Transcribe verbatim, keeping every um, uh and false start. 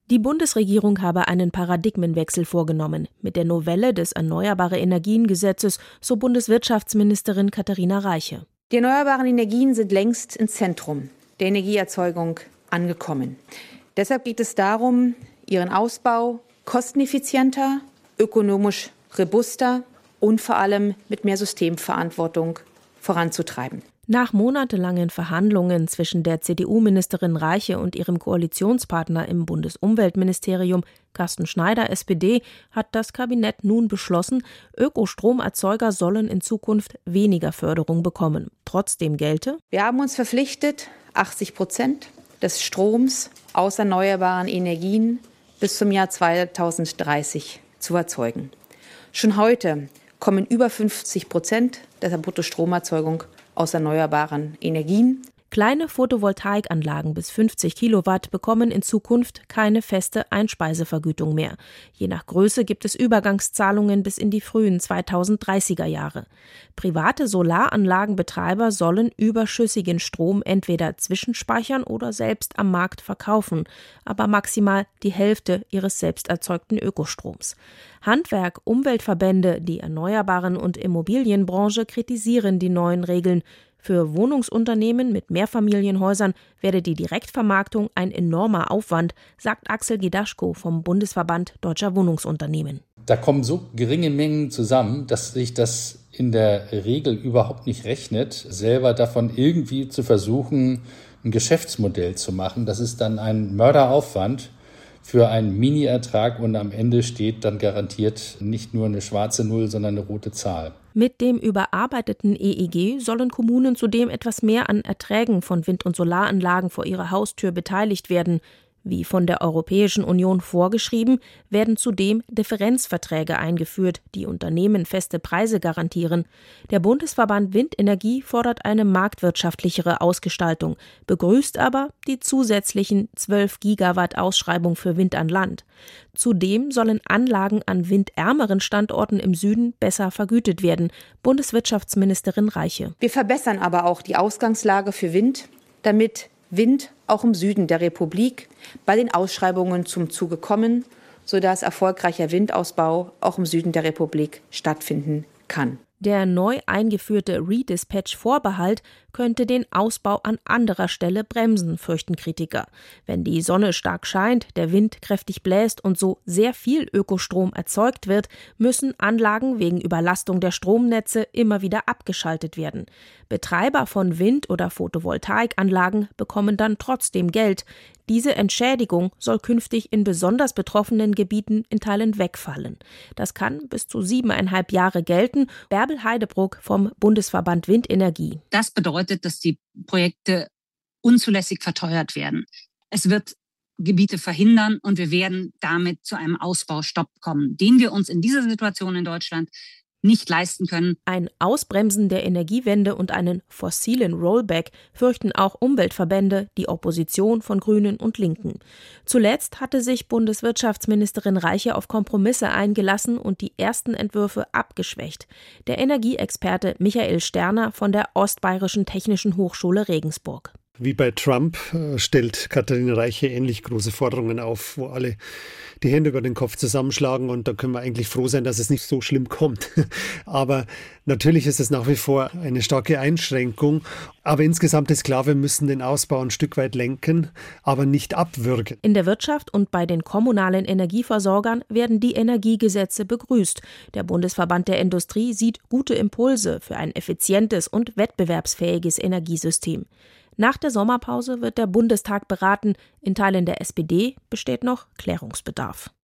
Die Bundesregierung habe einen Paradigmenwechsel vorgenommen mit der Novelle des Erneuerbare-Energien-Gesetzes, so Bundeswirtschaftsministerin Katharina Reiche. Die erneuerbaren Energien sind längst im Zentrum der Energieerzeugung angekommen. Deshalb geht es darum, ihren Ausbau kosteneffizienter, ökonomisch robuster und vor allem mit mehr Systemverantwortung voranzutreiben. Nach monatelangen Verhandlungen zwischen der C D U-Ministerin Reiche und ihrem Koalitionspartner im Bundesumweltministerium, Carsten Schneider, S P D, hat das Kabinett nun beschlossen, Ökostromerzeuger sollen in Zukunft weniger Förderung bekommen. Trotzdem gelte: Wir haben uns verpflichtet, achtzig Prozent des Stroms aus erneuerbaren Energien bis zum Jahr zweitausenddreißig zu erzeugen. Schon heute kommen über fünfzig Prozent der Bruttostromerzeugung aus erneuerbaren Energien. Kleine Photovoltaikanlagen bis fünfzig Kilowatt bekommen in Zukunft keine feste Einspeisevergütung mehr. Je nach Größe gibt es Übergangszahlungen bis in die frühen zweitausenddreißiger Jahre. Private Solaranlagenbetreiber sollen überschüssigen Strom entweder zwischenspeichern oder selbst am Markt verkaufen, aber maximal die Hälfte ihres selbst erzeugten Ökostroms. Handwerk, Umweltverbände, die Erneuerbaren- und Immobilienbranche kritisieren die neuen Regeln. Für Wohnungsunternehmen mit Mehrfamilienhäusern werde die Direktvermarktung ein enormer Aufwand, sagt Axel Gedaschko vom Bundesverband Deutscher Wohnungsunternehmen. Da kommen so geringe Mengen zusammen, dass sich das in der Regel überhaupt nicht rechnet, selber davon irgendwie zu versuchen, ein Geschäftsmodell zu machen. Das ist dann ein Mörderaufwand für einen Mini-Ertrag und am Ende steht dann garantiert nicht nur eine schwarze Null, sondern eine rote Zahl. Mit dem überarbeiteten E E G sollen Kommunen zudem etwas mehr an Erträgen von Wind- und Solaranlagen vor ihrer Haustür beteiligt werden. Wie von der Europäischen Union vorgeschrieben, werden zudem Differenzverträge eingeführt, die Unternehmen feste Preise garantieren. Der Bundesverband Windenergie fordert eine marktwirtschaftlichere Ausgestaltung, begrüßt aber die zusätzlichen zwölf Gigawatt Ausschreibung für Wind an Land. Zudem sollen Anlagen an windärmeren Standorten im Süden besser vergütet werden, Bundeswirtschaftsministerin Reiche. Wir verbessern aber auch die Ausgangslage für Wind, damit Wind auch im Süden der Republik bei den Ausschreibungen zum Zuge kommen, sodass erfolgreicher Windausbau auch im Süden der Republik stattfinden kann. Der neu eingeführte Redispatch-Vorbehalt könnte den Ausbau an anderer Stelle bremsen, fürchten Kritiker. Wenn die Sonne stark scheint, der Wind kräftig bläst und so sehr viel Ökostrom erzeugt wird, müssen Anlagen wegen Überlastung der Stromnetze immer wieder abgeschaltet werden. Betreiber von Wind- oder Photovoltaikanlagen bekommen dann trotzdem Geld. Diese Entschädigung soll künftig in besonders betroffenen Gebieten in Teilen wegfallen. Das kann bis zu siebeneinhalb Jahre gelten. Bärbel Heidebruck vom Bundesverband Windenergie. Das bedeutet, dass die Projekte unzulässig verteuert werden. Es wird Gebiete verhindern und wir werden damit zu einem Ausbaustopp kommen, den wir uns in dieser Situation in Deutschland nicht leisten können. Ein Ausbremsen der Energiewende und einen fossilen Rollback fürchten auch Umweltverbände, die Opposition von Grünen und Linken. Zuletzt hatte sich Bundeswirtschaftsministerin Reiche auf Kompromisse eingelassen und die ersten Entwürfe abgeschwächt. Der Energieexperte Michael Sterner von der Ostbayerischen Technischen Hochschule Regensburg. Wie bei Trump äh, stellt Katharina Reiche ähnlich große Forderungen auf, wo alle die Hände über den Kopf zusammenschlagen, und da können wir eigentlich froh sein, dass es nicht so schlimm kommt. Aber natürlich ist es nach wie vor eine starke Einschränkung. Aber insgesamt ist klar, wir müssen den Ausbau ein Stück weit lenken, aber nicht abwürgen. In der Wirtschaft und bei den kommunalen Energieversorgern werden die Energiegesetze begrüßt. Der Bundesverband der Industrie sieht gute Impulse für ein effizientes und wettbewerbsfähiges Energiesystem. Nach der Sommerpause wird der Bundestag beraten. In Teilen der S P D besteht noch Klärungsbedarf.